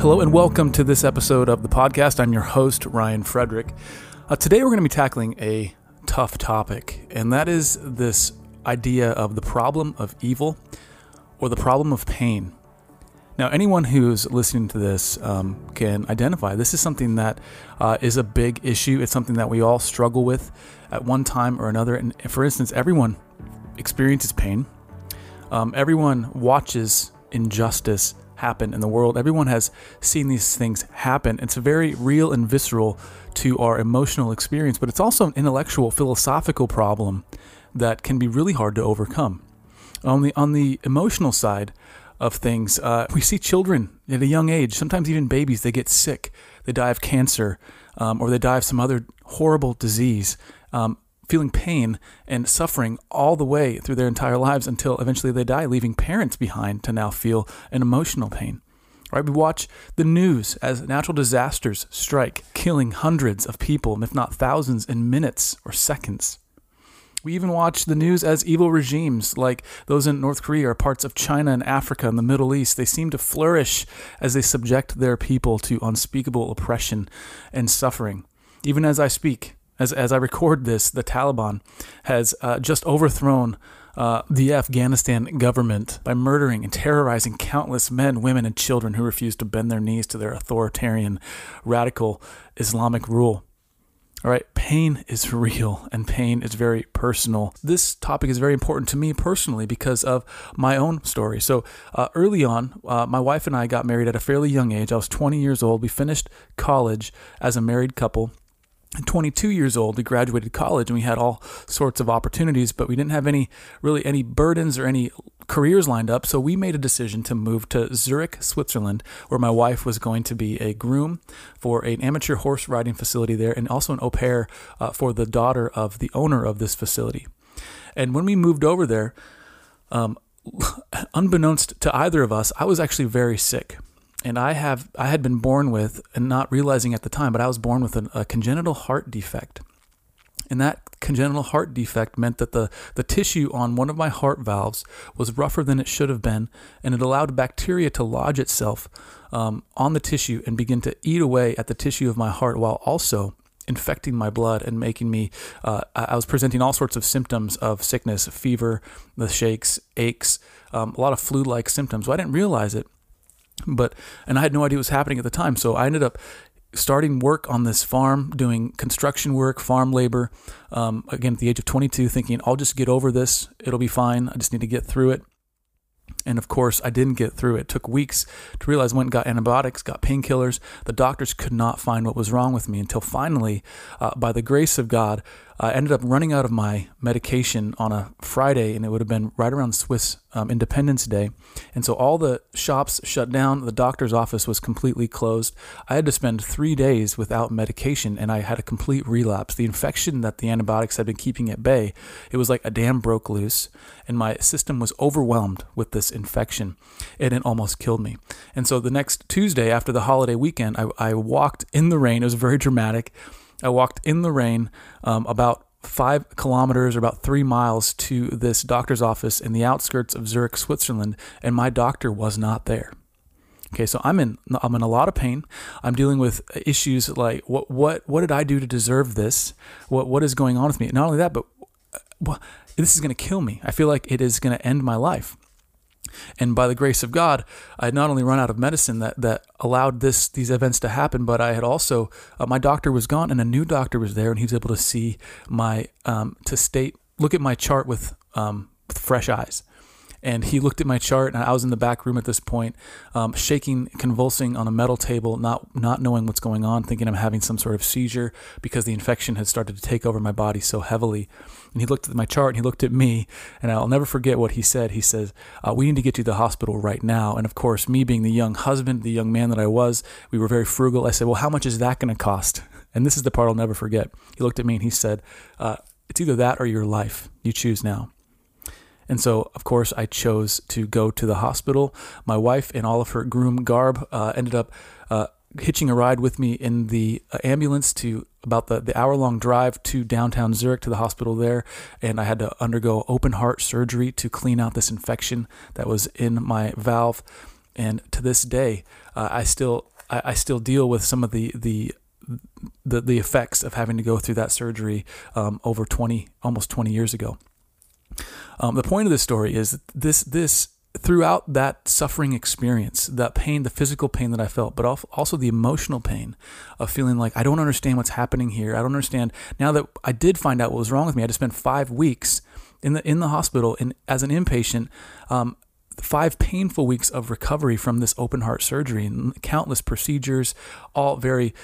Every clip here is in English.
Hello and welcome to this episode of the podcast. I'm your host, Ryan Frederick. Today we're going to be tackling a tough topic, and that is this idea of the problem of evil or the problem of pain. Now, anyone who's listening to this can identify this is something that is a big issue. It's something that we all struggle with at one time or another. And for instance, everyone experiences pain. Everyone watches injustice happen in the world. Everyone has seen these things happen. It's very real and visceral to our emotional experience, but it's also an intellectual, philosophical problem that can be really hard to overcome. On the emotional side of things, we see children at a young age, sometimes even babies, they get sick, they die of cancer, or they die of some other horrible disease, feeling pain and suffering all the way through their entire lives until eventually they die, leaving parents behind to now feel an emotional pain. Right? We watch the news as natural disasters strike, killing hundreds of people, if not thousands, in minutes or seconds. We even watch the news as evil regimes like those in North Korea or parts of China and Africa and the Middle East. They seem to flourish as they subject their people to unspeakable oppression and suffering. Even as I speak, as I record this, the Taliban has just overthrown the Afghanistan government by murdering and terrorizing countless men, women, and children who refuse to bend their knees to their authoritarian, radical Islamic rule. All right, pain is real and pain is very personal. This topic is very important to me personally because of my own story. So early on, my wife and I got married at a fairly young age. I was 20 years old. We finished college as a married couple. At 22 years old, we graduated college and we had all sorts of opportunities, but we didn't have any burdens or any careers lined up. So we made a decision to move to Zurich, Switzerland, where my wife was going to be a groom for an amateur horse riding facility there and also an au pair for the daughter of the owner of this facility. And when we moved over there, unbeknownst to either of us, I was actually very sick. And I had been born with, and not realizing at the time, but I was born with a congenital heart defect. And that congenital heart defect meant that the tissue on one of my heart valves was rougher than it should have been, and it allowed bacteria to lodge itself on the tissue and begin to eat away at the tissue of my heart while also infecting my blood and making me, I was presenting all sorts of symptoms of sickness, fever, the shakes, aches, a lot of flu-like symptoms. Well, I didn't realize it. And I had no idea what was happening at the time. So I ended up starting work on this farm, doing construction work, farm labor, again, at the age of 22, thinking, I'll just get over this. It'll be fine. I just need to get through it. And of course, I didn't get through it. It took weeks to realize I went and got antibiotics, got painkillers. The doctors could not find what was wrong with me until finally, by the grace of God, I ended up running out of my medication on a Friday, and it would have been right around Swiss Independence Day. And so all the shops shut down. The doctor's office was completely closed. I had to spend 3 days without medication, and I had a complete relapse. The infection that the antibiotics had been keeping at bay, it was like a dam broke loose, and my system was overwhelmed with this infection, and it almost killed me. And so the next Tuesday after the holiday weekend, I walked in the rain. It was very dramatic. I walked in the rain about 5 kilometers or about 3 miles to this doctor's office in the outskirts of Zurich, Switzerland, and my doctor was not there. Okay, so I'm in a lot of pain. I'm dealing with issues like what did I do to deserve this? What is going on with me? Not only that, but this is going to kill me. I feel like it is going to end my life. And by the grace of God, I had not only run out of medicine that allowed these events to happen, but I had also, my doctor was gone and a new doctor was there, and he was able to see look at my chart with fresh eyes. And he looked at my chart, and I was in the back room at this point, shaking, convulsing on a metal table, not knowing what's going on, thinking I'm having some sort of seizure because the infection had started to take over my body so heavily. And he looked at my chart, and he looked at me, and I'll never forget what he said. He says, we need to get you to the hospital right now. And of course, me being the young husband, the young man that I was, we were very frugal. I said, well, how much is that going to cost? And this is the part I'll never forget. He looked at me and he said, it's either that or your life. You choose now. And so, of course, I chose to go to the hospital. My wife, in all of her groom garb, ended up hitching a ride with me in the ambulance to about the hour-long drive to downtown Zurich to the hospital there. And I had to undergo open heart surgery to clean out this infection that was in my valve. And to this day, I still I still deal with some of the effects of having to go through that surgery over almost 20 years ago. The point of this story is this throughout that suffering experience, that pain, the physical pain that I felt, but also the emotional pain of feeling like I don't understand what's happening here. I don't understand. Now that I did find out what was wrong with me, I had to spend 5 weeks in the hospital as an inpatient, 5 painful weeks of recovery from this open heart surgery and countless procedures, all very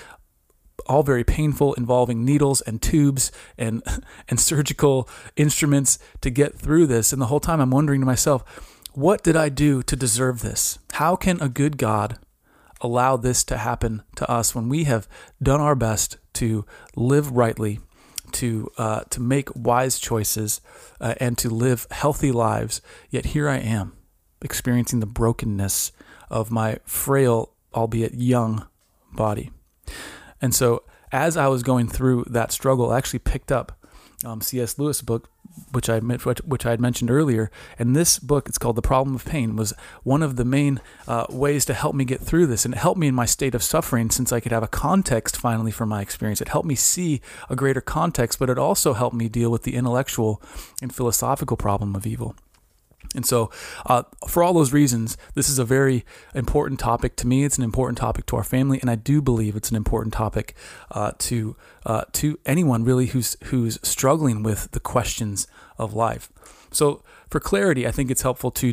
painful, involving needles and tubes and surgical instruments to get through this. And the whole time I'm wondering to myself, what did I do to deserve this? How can a good God allow this to happen to us when we have done our best to live rightly, to make wise choices, and to live healthy lives? Yet here I am, experiencing the brokenness of my frail, albeit young, body. And so as I was going through that struggle, I actually picked up C.S. Lewis' book, which I had mentioned earlier. And this book, it's called The Problem of Pain, was one of the main ways to help me get through this. And it helped me in my state of suffering, since I could have a context finally for my experience. It helped me see a greater context, but it also helped me deal with the intellectual and philosophical problem of evil. And so for all those reasons, this is a very important topic to me. It's an important topic to our family, and I do believe it's an important topic to anyone really who's struggling with the questions of life. So for clarity, I think it's helpful to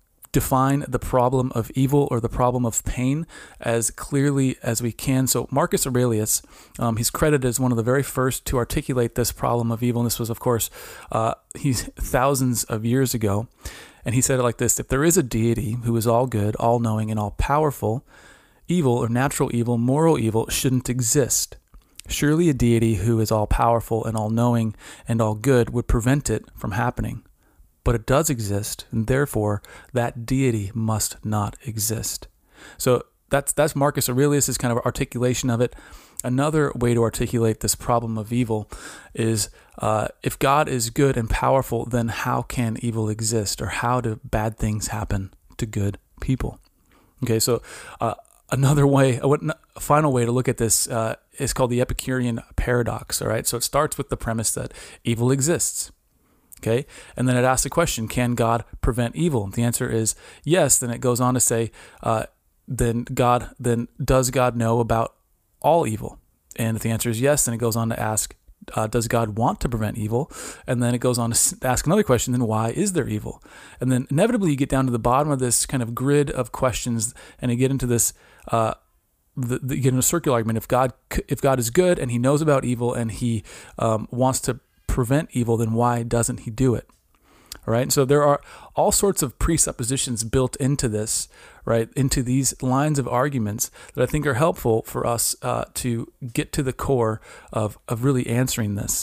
define the problem of evil or the problem of pain as clearly as we can. So Marcus Aurelius, he's credited as one of the very first to articulate this problem of evil. And this was, of course, he's thousands of years ago. And he said it like this: if there is a deity who is all good, all knowing, and all powerful, evil or natural evil, moral evil shouldn't exist. Surely a deity who is all powerful and all knowing and all good would prevent it from happening. But it does exist, and therefore that deity must not exist. So that's Marcus Aurelius' kind of articulation of it. Another way to articulate this problem of evil is if God is good and powerful, then how can evil exist, or how do bad things happen to good people? Okay, so another way, a final way to look at this is called the Epicurean paradox. All right, so it starts with the premise that evil exists. Okay, and then it asks the question, can God prevent evil? The answer is yes. Then it goes on to say, then does God know about all evil? And if the answer is yes, then it goes on to ask, does God want to prevent evil? And then it goes on to ask another question, then why is there evil? And then inevitably you get down to the bottom of this kind of grid of questions, and you get into this, you get into a circular argument. If God is good and he knows about evil and he wants to prevent evil, then why doesn't he do it? All right. And so there are all sorts of presuppositions built into this, right, into these lines of arguments that I think are helpful for us to get to the core of really answering this.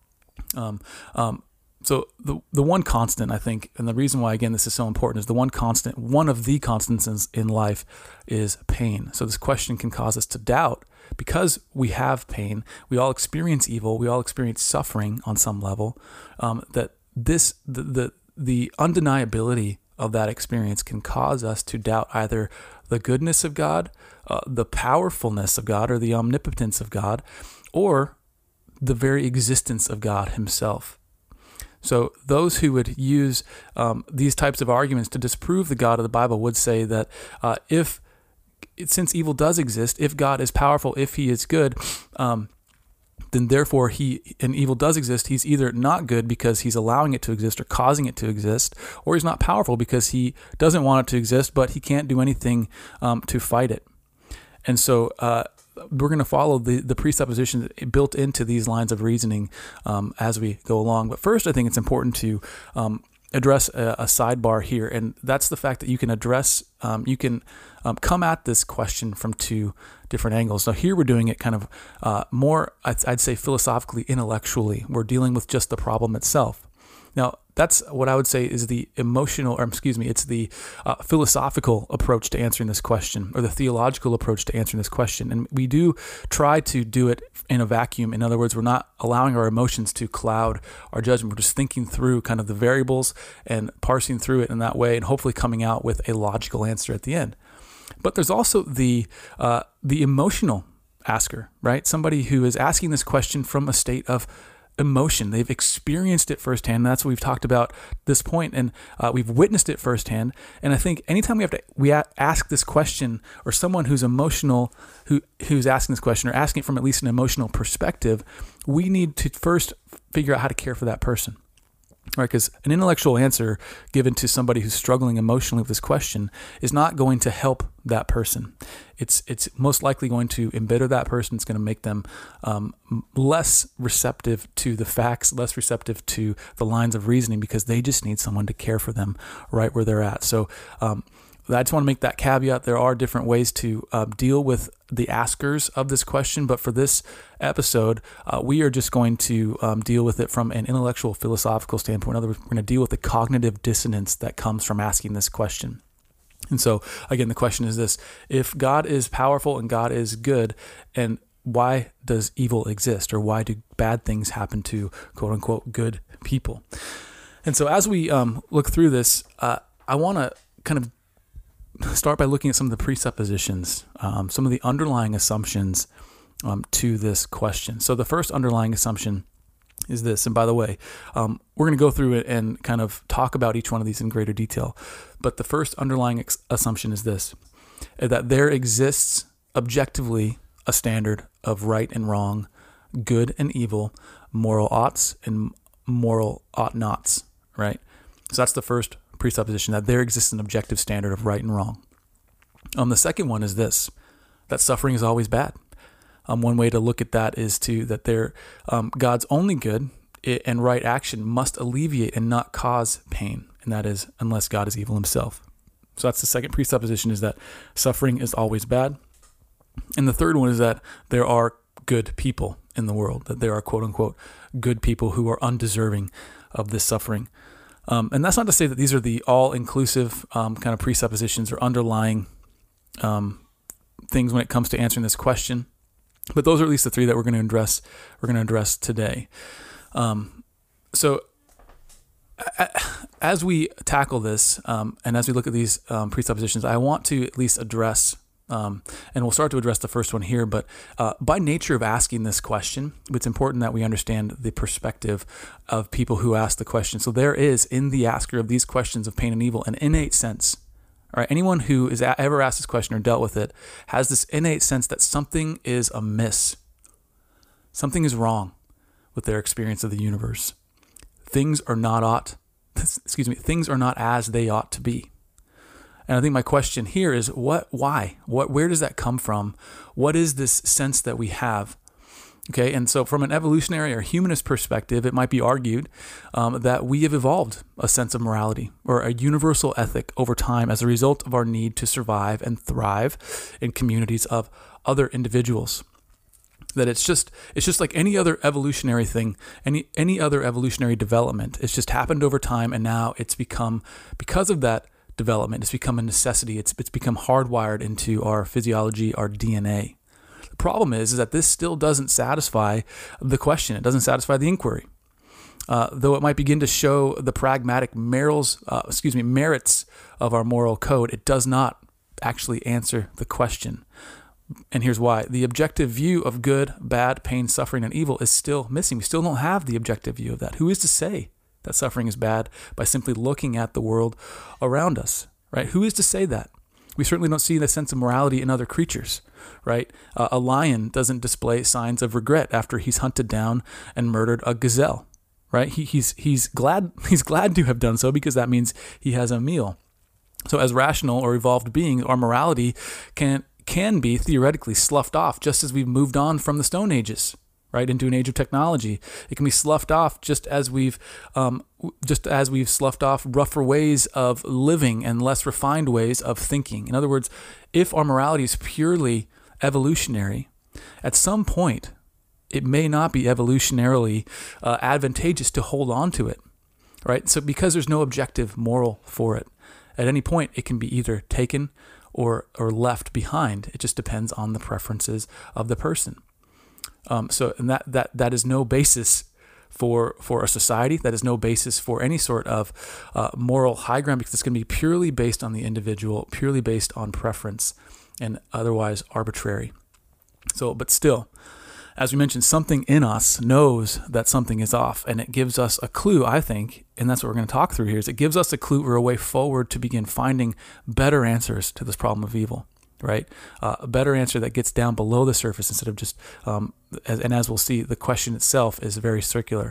So the one constant, I think, and the reason why, again, this is so important, is one of the constants in life is pain. So this question can cause us to doubt, because we have pain, we all experience evil, we all experience suffering on some level, that the undeniability of that experience can cause us to doubt either the goodness of God, the powerfulness of God, or the omnipotence of God, or the very existence of God himself. So those who would use these types of arguments to disprove the God of the Bible would say that since evil does exist, if God is powerful, if he is good, then therefore and evil does exist, he's either not good because he's allowing it to exist or causing it to exist, or he's not powerful because he doesn't want it to exist, but he can't do anything to fight it. And so we're going to follow the presuppositions built into these lines of reasoning as we go along. But first, I think it's important to address a sidebar here, and that's the fact that you can come at this question from two different angles. Now here we're doing it kind of more, I'd say, philosophically, intellectually. We're dealing with just the problem itself. Now that's what I would say is the it's the philosophical approach to answering this question, or the theological approach to answering this question. And we do try to do it in a vacuum. In other words, we're not allowing our emotions to cloud our judgment. We're just thinking through kind of the variables and parsing through it in that way, and hopefully coming out with a logical answer at the end. But there's also the emotional asker, right? Somebody who is asking this question from a state of emotion. They've experienced it firsthand. That's what we've talked about this point, and we've witnessed it firsthand. And I think anytime we ask this question, or someone who's emotional, who's asking this question, or asking it from at least an emotional perspective, we need to first figure out how to care for that person. Right, because an intellectual answer given to somebody who's struggling emotionally with this question is not going to help that person. It's most likely going to embitter that person. It's going to make them less receptive to the facts, less receptive to the lines of reasoning, because they just need someone to care for them right where they're at. So I just want to make that caveat. There are different ways to deal with the askers of this question, but for this episode, we are just going to deal with it from an intellectual, philosophical standpoint. In other words, we're going to deal with the cognitive dissonance that comes from asking this question. And so, again, the question is this: if God is powerful and God is good, and why does evil exist, or why do bad things happen to quote unquote good people? And so, as we look through this, I want to kind of start by looking at some of the presuppositions, some of the underlying assumptions to this question. So the first underlying assumption is this, and by the way, we're going to go through it and kind of talk about each one of these in greater detail. But the first underlying assumption is this: that there exists objectively a standard of right and wrong, good and evil, moral oughts and moral ought-nots, right? So that's the first presupposition, that there exists an objective standard of right and wrong. The second one is this: that suffering is always bad. One way to look at that is that God's only good and right action must alleviate and not cause pain, and that is unless God is evil himself. So that's the second presupposition, is that suffering is always bad. And the third one is that there are good people in the world, that there are quote unquote good people who are undeserving of this suffering. And that's not to say that these are the all-inclusive kind of presuppositions or underlying things when it comes to answering this question, but those are at least the three that we're going to address. We're going to address today. So as we tackle this, and as we look at these presuppositions, I want to at least address. And we'll start to address the first one here, but by nature of asking this question, it's important that we understand the perspective of people who ask the question. So there is, in the asker of these questions of pain and evil, an innate sense. All right, anyone who has ever asked this question or dealt with it has this innate sense that something is amiss. Something is wrong with their experience of the universe. Things are not as they ought to be. And I think my question here is why? Where does that come from? What is this sense that we have? Okay, and so from an evolutionary or humanist perspective, it might be argued that we have evolved a sense of morality or a universal ethic over time as a result of our need to survive and thrive in communities of other individuals. That it's just like any other evolutionary thing, any other evolutionary development. It's just happened over time, and now it's become, because of that development, it's become a necessity. It's become hardwired into our physiology, our DNA. The problem is that this still doesn't satisfy the question. It doesn't satisfy the inquiry. Though it might begin to show the pragmatic merits of our moral code, it does not actually answer the question. And here's why. The objective view of good, bad, pain, suffering, and evil is still missing. We still don't have the objective view of that. Who is to say that suffering is bad by simply looking at the world around us, right? Who is to say that? We certainly don't see the sense of morality in other creatures, right? A lion doesn't display signs of regret after he's hunted down and murdered a gazelle, right? He's glad to have done so, because that means he has a meal. So as rational or evolved beings, our morality can be theoretically sloughed off, just as we've moved on from the Stone Ages, right, into an age of technology. It can be sloughed off just as we've sloughed off rougher ways of living and less refined ways of thinking. In other words, if our morality is purely evolutionary, at some point it may not be evolutionarily advantageous to hold on to it, right? So because there's no objective moral for it, at any point it can be either taken or left behind. It just depends on the preferences of the person. So that is no basis for a society. That is no basis for any sort of moral high ground, because it's going to be purely based on the individual, purely based on preference, and otherwise arbitrary. So, but still, as we mentioned, something in us knows that something is off, and it gives us a clue, I think, and that's what we're going to talk through here, is it gives us a clue or a way forward to begin finding better answers to this problem of evil, right? A better answer that gets down below the surface instead of just, as we'll see, the question itself is very circular.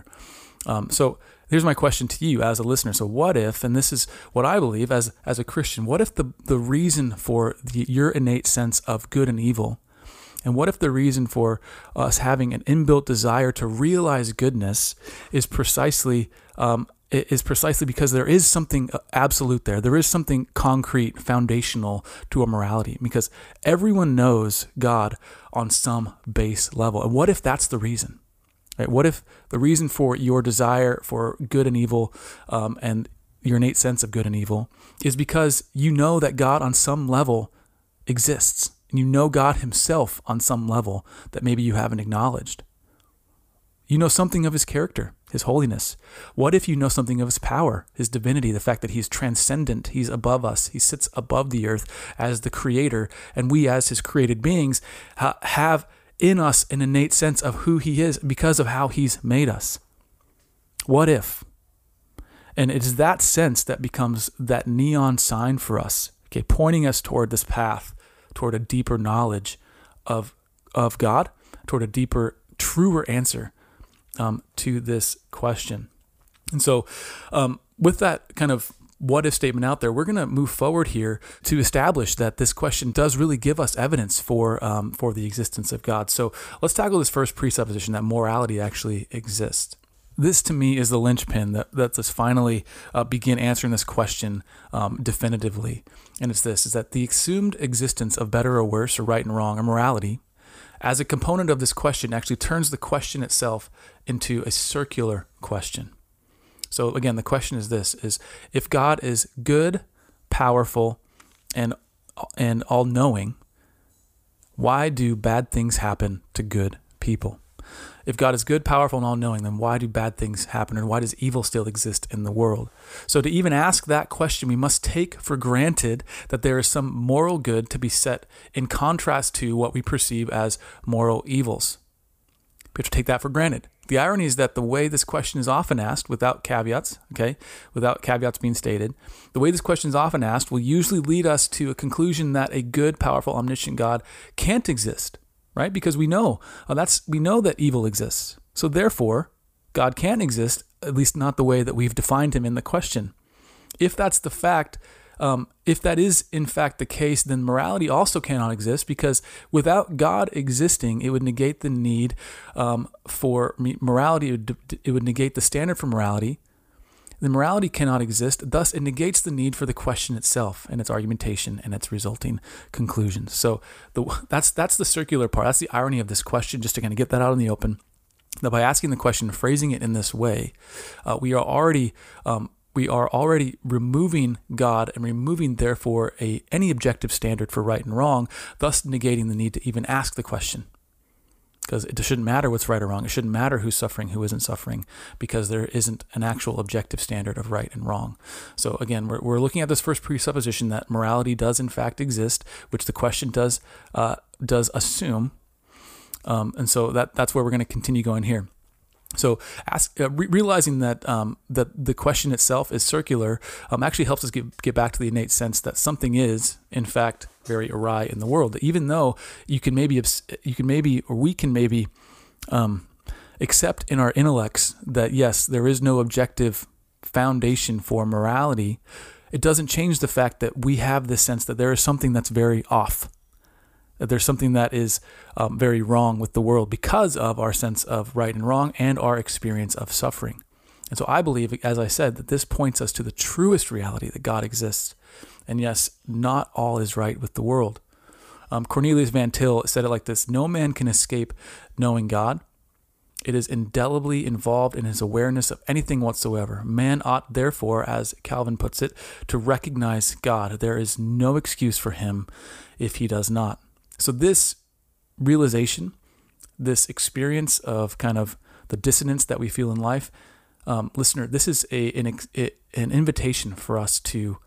So here's my question to you as a listener. So what if, and this is what I believe as a Christian, what if the reason for your innate sense of good and evil, and what if the reason for us having an inbuilt desire to realize goodness is precisely because there is something absolute there. There is something concrete, foundational to our morality, because everyone knows God on some base level. And what if that's the reason? Right? What if the reason for your desire for good and evil and your innate sense of good and evil is because you know that God on some level exists? And you know God himself on some level that maybe you haven't acknowledged. You know something of his character, his holiness. What if you know something of his power, his divinity, the fact that he's transcendent, he's above us, he sits above the earth as the creator, and we as his created beings have in us an innate sense of who he is because of how he's made us? What if? And it is that sense that becomes that neon sign for us, okay, pointing us toward this path, toward a deeper knowledge of God, toward a deeper, truer answer to this question. And so with that kind of what if statement out there, we're going to move forward here to establish that this question does really give us evidence for the existence of God. So let's tackle this first presupposition that morality actually exists. This, to me, is the linchpin that lets us finally begin answering this question definitively. And it's this, is that the assumed existence of better or worse, or right and wrong, or morality, as a component of this question, actually turns the question itself into a circular question. So again, the question is this, is if God is good, powerful, and all-knowing, why do bad things happen to good people? If God is good, powerful, and all-knowing, then why do bad things happen, or why does evil still exist in the world? So to even ask that question, we must take for granted that there is some moral good to be set in contrast to what we perceive as moral evils. We have to take that for granted. The irony is that the way this question is often asked, without caveats, without caveats being stated, the way this question is often asked will usually lead us to a conclusion that a good, powerful, omniscient God can't exist. Right? Because we know that evil exists. So therefore, God can't exist, at least not the way that we've defined him in the question. If that's the fact, if that is in fact the case, then morality also cannot exist, because without God existing, it would negate the need for morality. It would negate the standard for morality. The morality cannot exist, thus it negates the need for the question itself and its argumentation and its resulting conclusions. So that's the circular part. That's the irony of this question, just to kind of get that out in the open. That by asking the question, phrasing it in this way, we are already removing God and removing, therefore, any objective standard for right and wrong, thus negating the need to even ask the question. Because it shouldn't matter what's right or wrong. It shouldn't matter who's suffering, who isn't suffering, because there isn't an actual objective standard of right and wrong. So again, we're looking at this first presupposition that morality does in fact exist, which the question does assume, and so that's where we're going to continue going here. So realizing that that the question itself is circular actually helps us get back to the innate sense that something is, in fact, very awry in the world. Even though we can maybe accept in our intellects that yes, there is no objective foundation for morality, it doesn't change the fact that we have this sense that there is something that's very off. That there's something that is very wrong with the world because of our sense of right and wrong and our experience of suffering. And so I believe, as I said, that this points us to the truest reality that God exists. And yes, not all is right with the world. Cornelius Van Til said it like this: no man can escape knowing God. It is indelibly involved in his awareness of anything whatsoever. Man ought, therefore, as Calvin puts it, to recognize God. There is no excuse for him if he does not. So this realization, this experience of kind of the dissonance that we feel in life. Listener, this is an invitation for us to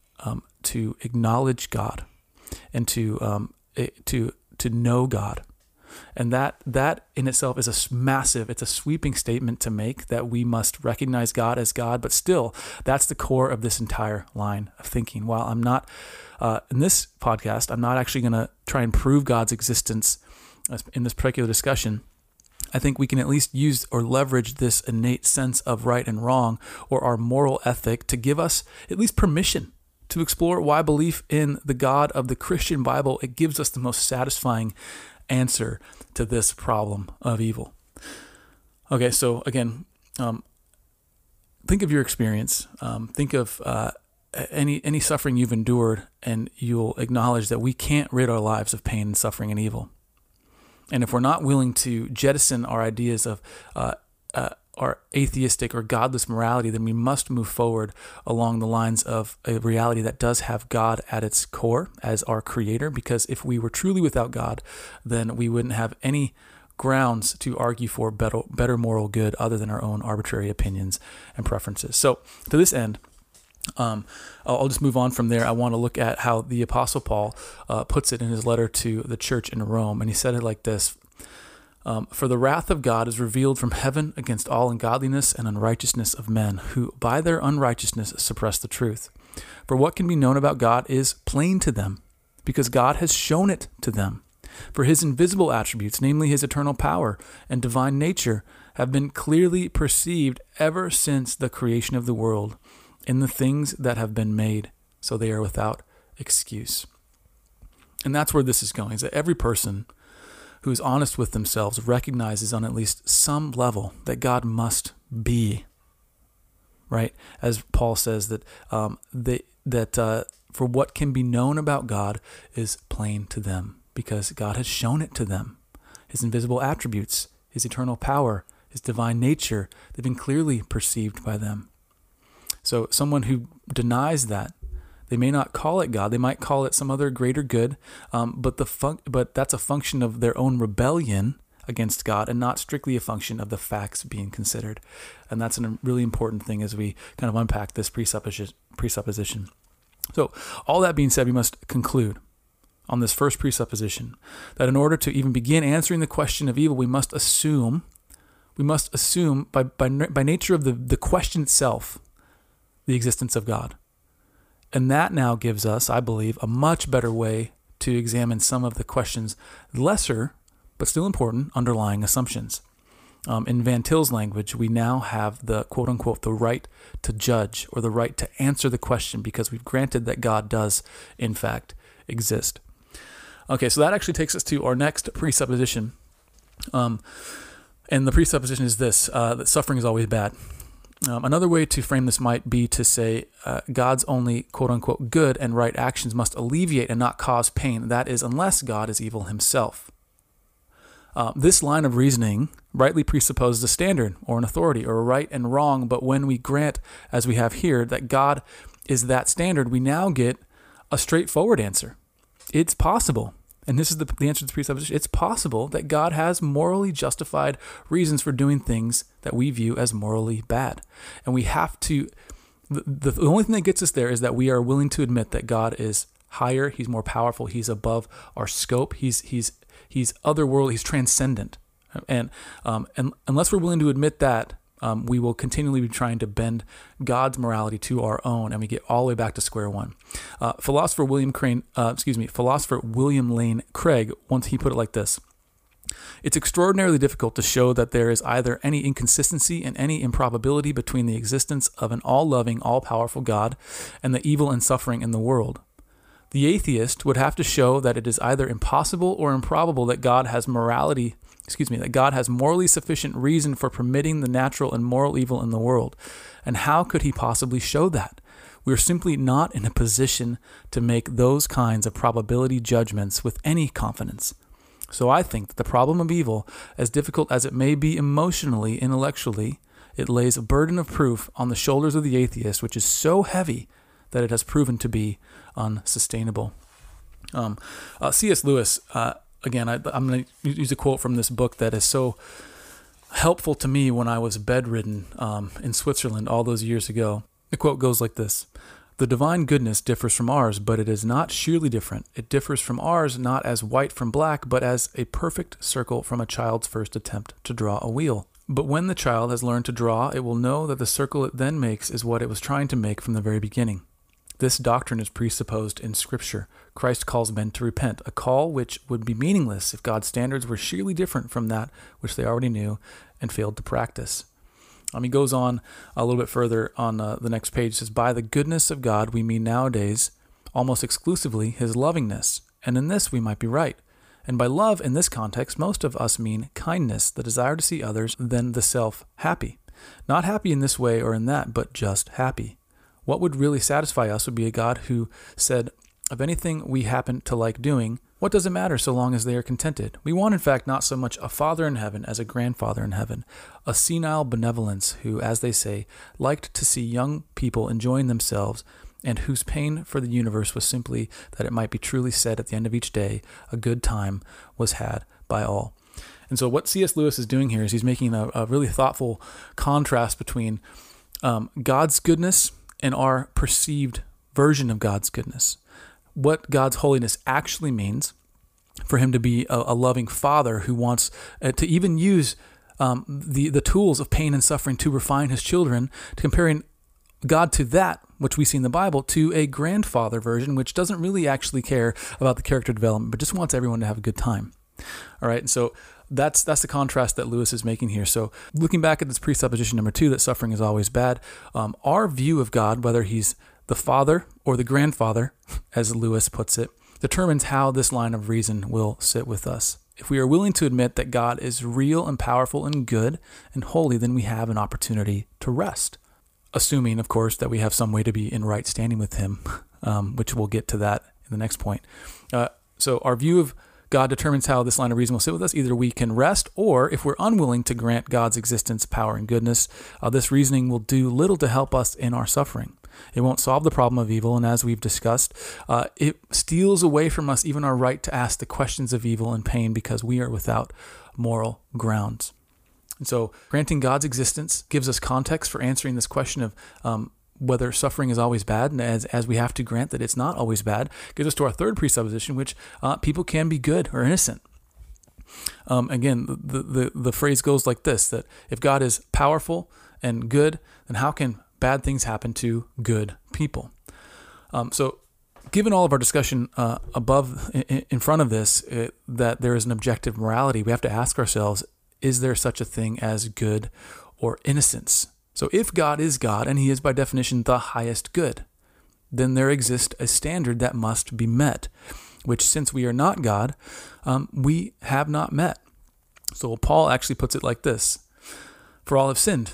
acknowledge God and to know God. And that in itself is it's a sweeping statement to make, that we must recognize God as God, but still, that's the core of this entire line of thinking. While I'm not, in this podcast, I'm not actually going to try and prove God's existence in this particular discussion. I think we can at least use or leverage this innate sense of right and wrong, or our moral ethic, to give us at least permission to explore why belief in the God of the Christian Bible, it gives us the most satisfying answer to this problem of evil. Okay, so again, think of your experience. Think of any suffering you've endured, and you'll acknowledge that we can't rid our lives of pain and suffering and evil. And if we're not willing to jettison our ideas of our atheistic or godless morality, then we must move forward along the lines of a reality that does have God at its core as our creator, because if we were truly without God, then we wouldn't have any grounds to argue for better moral good other than our own arbitrary opinions and preferences. So to this end, I'll just move on from there. I want to look at how the Apostle Paul puts it in his letter to the church in Rome. And he said it like this: for the wrath of God is revealed from heaven against all ungodliness and unrighteousness of men, who by their unrighteousness suppress the truth. For what can be known about God is plain to them, because God has shown it to them. For his invisible attributes, namely his eternal power and divine nature, have been clearly perceived ever since the creation of the world in the things that have been made, so they are without excuse. And that's where this is going, is that every person who is honest with themselves recognizes on at least some level that God must be, right? As Paul says, that for what can be known about God is plain to them, because God has shown it to them. His invisible attributes, his eternal power, his divine nature, they've been clearly perceived by them. So someone who denies that, they may not call it God. They might call it some other greater good, but that's a function of their own rebellion against God, and not strictly a function of the facts being considered. And that's a really important thing as we kind of unpack this presupposition. So all that being said, we must conclude on this first presupposition that in order to even begin answering the question of evil, we must assume by nature of the question itself, the existence of God. And that now gives us, I believe, a much better way to examine some of the question's lesser, but still important, underlying assumptions. In Van Til's language, we now have the quote-unquote the right to judge, or the right to answer the question, because we've granted that God does, in fact, exist. Okay, so that actually takes us to our next presupposition. And the presupposition is this, that suffering is always bad. Another way to frame this might be to say God's only quote-unquote good and right actions must alleviate and not cause pain. That is, unless God is evil himself. This line of reasoning rightly presupposes a standard or an authority or a right and wrong, but when we grant, as we have here, that God is that standard, we now get a straightforward answer. It's possible, and this is the answer to the presupposition, it's possible that God has morally justified reasons for doing things that we view as morally bad. And we have to, the only thing that gets us there is that we are willing to admit that God is higher, he's more powerful, he's above our scope, he's otherworldly, he's transcendent. And unless we're willing to admit that, we will continually be trying to bend God's morality to our own, and we get all the way back to square one. Philosopher William Lane Craig, once he put it like this: it's extraordinarily difficult to show that there is either any inconsistency and any improbability between the existence of an all-loving, all-powerful God and the evil and suffering in the world. The atheist would have to show that it is either impossible or improbable that God has morally sufficient reason for permitting the natural and moral evil in the world. And how could he possibly show that? We're simply not in a position to make those kinds of probability judgments with any confidence. So I think that the problem of evil, as difficult as it may be emotionally, intellectually, it lays a burden of proof on the shoulders of the atheist, which is so heavy that it has proven to be unsustainable. C.S. Lewis, again, I'm going to use a quote from this book that is so helpful to me when I was bedridden in Switzerland all those years ago. The quote goes like this: "The divine goodness differs from ours, but it is not sheerly different. It differs from ours not as white from black, but as a perfect circle from a child's first attempt to draw a wheel. But when the child has learned to draw, it will know that the circle it then makes is what it was trying to make from the very beginning. This doctrine is presupposed in Scripture. Christ calls men to repent, a call which would be meaningless if God's standards were sheerly different from that which they already knew and failed to practice." He goes on a little bit further on the next page. It says, "By the goodness of God, we mean nowadays almost exclusively his lovingness, and in this we might be right. And by love in this context, most of us mean kindness, the desire to see others than the self happy. Not happy in this way or in that, but just happy. What would really satisfy us would be a God who said, of anything we happen to like doing, what does it matter so long as they are contented? We want, in fact, not so much a father in heaven as a grandfather in heaven, a senile benevolence who, as they say, liked to see young people enjoying themselves, and whose pain for the universe was simply that it might be truly said at the end of each day, a good time was had by all." And so what C.S. Lewis is doing here is he's making a really thoughtful contrast between God's goodness and our perceived version of God's goodness. What God's holiness actually means, for him to be a loving father who wants to even use the tools of pain and suffering to refine his children, to comparing God to that which we see in the Bible, to a grandfather version, which doesn't really actually care about the character development, but just wants everyone to have a good time. All right, and so that's the contrast that Lewis is making here. So looking back at this presupposition number 2, that suffering is always bad, our view of God, whether he's the father or the grandfather, as Lewis puts it, determines how this line of reason will sit with us. If we are willing to admit that God is real and powerful and good and holy, then we have an opportunity to rest. Assuming, of course, that we have some way to be in right standing with him, which we'll get to that in the next point. So our view of God determines how this line of reason will sit with us. Either we can rest, or if we're unwilling to grant God's existence, power, and goodness, this reasoning will do little to help us in our suffering. It won't solve the problem of evil, and as we've discussed, it steals away from us even our right to ask the questions of evil and pain because we are without moral grounds. And so granting God's existence gives us context for answering this question of whether suffering is always bad, and as we have to grant that it's not always bad, gives us to our third presupposition, which people can be good or innocent. Again, the phrase goes like this, that if God is powerful and good, then how can bad things happen to good people? So given all of our discussion above, in front of this, that there is an objective morality, we have to ask ourselves, is there such a thing as good or innocence? So if God is God, and he is by definition the highest good, then there exists a standard that must be met, which since we are not God, we have not met. So Paul actually puts it like this: "For all have sinned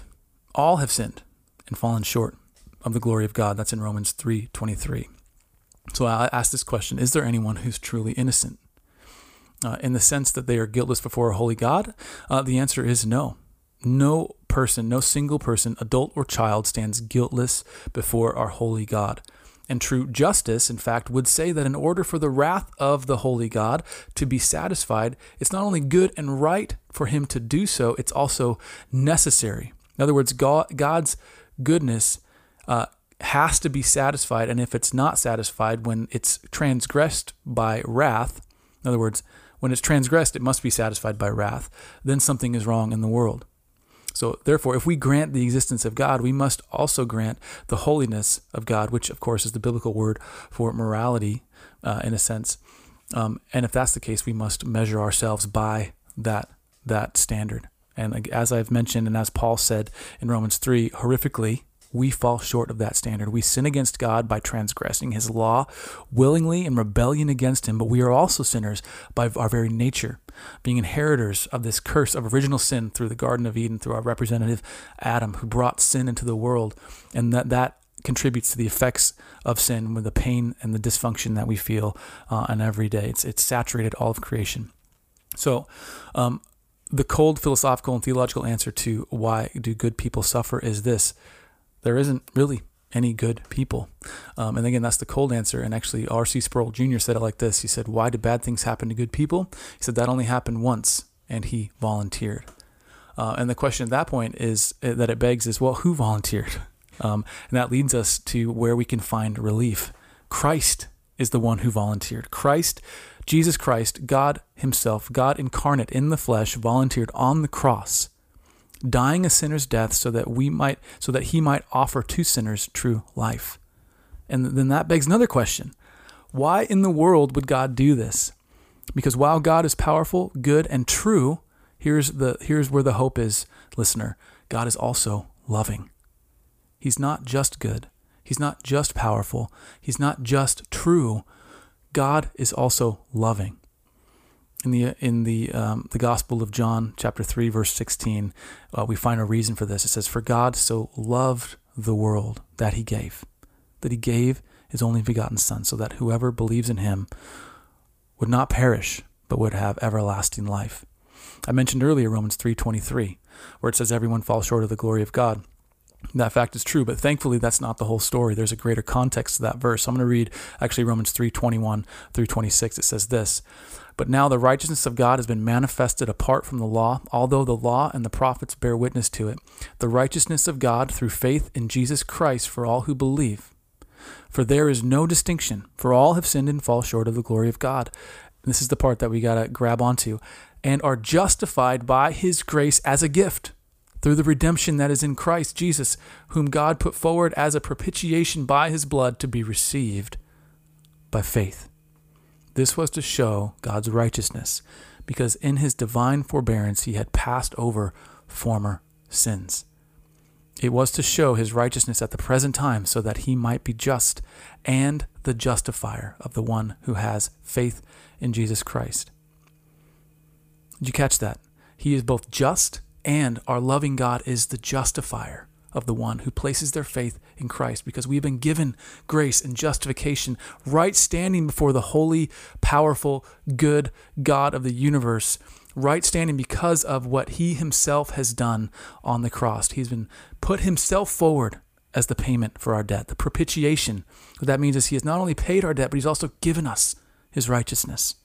and fallen short of the glory of God." That's in Romans 3:23. So I ask this question: is there anyone who's truly innocent? In the sense that they are guiltless before a holy God? The answer is no. No person, no single person, adult or child, stands guiltless before our holy God. And true justice, in fact, would say that in order for the wrath of the holy God to be satisfied, it's not only good and right for him to do so, it's also necessary. In other words, God's goodness has to be satisfied, and if it's not satisfied when it's transgressed by wrath, in other words, when it's transgressed, it must be satisfied by wrath, then something is wrong in the world. So therefore, if we grant the existence of God, we must also grant the holiness of God, which of course is the biblical word for morality in a sense. And if that's the case, we must measure ourselves by that standard. And as I've mentioned, and as Paul said in Romans 3, horrifically, we fall short of that standard. We sin against God by transgressing his law willingly in rebellion against him, but we are also sinners by our very nature, being inheritors of this curse of original sin through the Garden of Eden, through our representative Adam, who brought sin into the world, and that contributes to the effects of sin with the pain and the dysfunction that we feel on every day. It's saturated all of creation. So the cold philosophical and theological answer to why do good people suffer is this: there isn't really any good people. And again, that's the cold answer. And actually, R.C. Sproul Jr. said it like this. He said, why do bad things happen to good people? He said that only happened once, and he volunteered. And the question at that point is that it begs is, well, who volunteered? And that leads us to where we can find relief. Christ is the one who volunteered. Christ, Jesus Christ, God himself, God incarnate in the flesh, volunteered on the cross, dying a sinner's death so that he might offer to sinners true life. And then that begs another question. Why in the world would God do this? Because while God is powerful, good, and true, here's where the hope is, listener. God is also loving. He's not just good. He's not just powerful. He's not just true. God is also loving. In the Gospel of John, chapter 3, verse 16, we find a reason for this. It says, "For God so loved the world that he gave his only begotten Son, so that whoever believes in him would not perish, but would have everlasting life." I mentioned earlier Romans 3:23, where it says everyone falls short of the glory of God. That fact is true, but thankfully that's not the whole story. There's a greater context to that verse. I'm going to read actually Romans 3:21 through 26. It says this, "But now the righteousness of God has been manifested apart from the law, although the law and the prophets bear witness to it. The righteousness of God through faith in Jesus Christ for all who believe. For there is no distinction, for all have sinned and fall short of the glory of God." And this is the part that we got to grab onto. "And are justified by his grace as a gift, through the redemption that is in Christ Jesus, whom God put forward as a propitiation by his blood to be received by faith. This was to show God's righteousness, because in his divine forbearance he had passed over former sins. It was to show his righteousness at the present time, so that he might be just and the justifier of the one who has faith in Jesus Christ." Did you catch that? He is both just, and our loving God is the justifier of the one who places their faith in Christ, because we've been given grace and justification, right standing before the holy, powerful, good God of the universe, right standing because of what he himself has done on the cross. He's been put himself forward as the payment for our debt, the propitiation. What that means is he has not only paid our debt, but he's also given us his righteousness.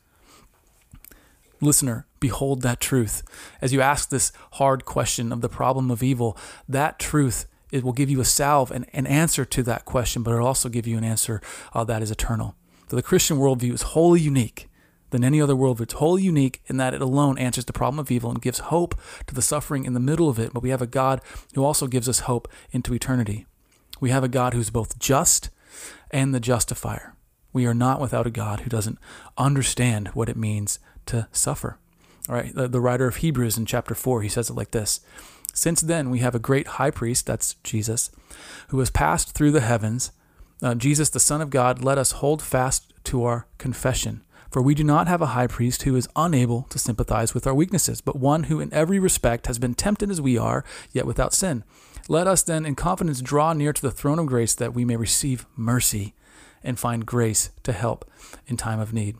Listener, behold that truth. As you ask this hard question of the problem of evil, that truth, it will give you a salve and an answer to that question, but it'll also give you an answer that is eternal. So the Christian worldview is wholly unique than any other worldview. It's wholly unique in that it alone answers the problem of evil and gives hope to the suffering in the middle of it, but we have a God who also gives us hope into eternity. We have a God who's both just and the justifier. We are not without a God who doesn't understand what it means to suffer. All right, the writer of Hebrews in chapter 4, he says it like this: "Since then we have a great high priest," that's Jesus, "who has passed through the heavens, Jesus the Son of God, let us hold fast to our confession. For we do not have a high priest who is unable to sympathize with our weaknesses, but one who in every respect has been tempted as we are, yet without sin. Let us then in confidence draw near to the throne of grace, that we may receive mercy and find grace to help in time of need."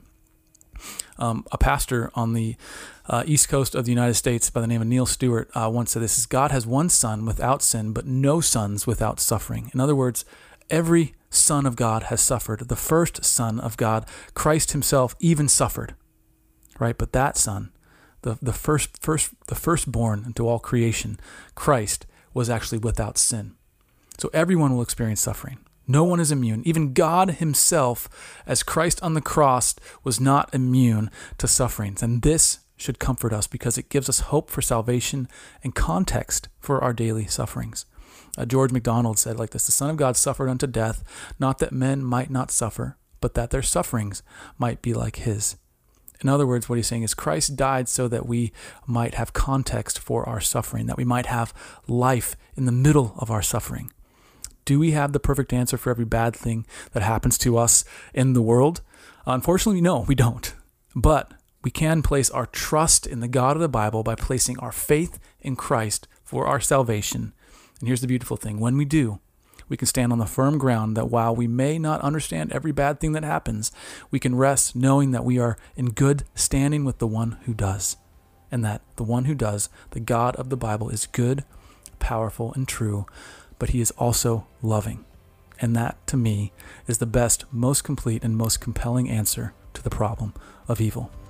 A pastor on the East Coast of the United States by the name of Neil Stewart once said this: is God has one son without sin, but no sons without suffering. In other words, every son of God has suffered. The first son of God, Christ himself, even suffered, right? But that son, the firstborn into all creation, Christ, was actually without sin. So everyone will experience suffering. No one is immune. Even God himself, as Christ on the cross, was not immune to sufferings. And this should comfort us because it gives us hope for salvation and context for our daily sufferings. George MacDonald said like this: "The Son of God suffered unto death, not that men might not suffer, but that their sufferings might be like his." In other words, what he's saying is Christ died so that we might have context for our suffering, that we might have life in the middle of our suffering. Do we have the perfect answer for every bad thing that happens to us in the world? Unfortunately, no, we don't. But we can place our trust in the God of the Bible by placing our faith in Christ for our salvation. And here's the beautiful thing. When we do, we can stand on the firm ground that while we may not understand every bad thing that happens, we can rest knowing that we are in good standing with the one who does. And that the one who does, the God of the Bible, is good, powerful, and true, but he is also loving. And that, to me, is the best, most complete, and most compelling answer to the problem of evil.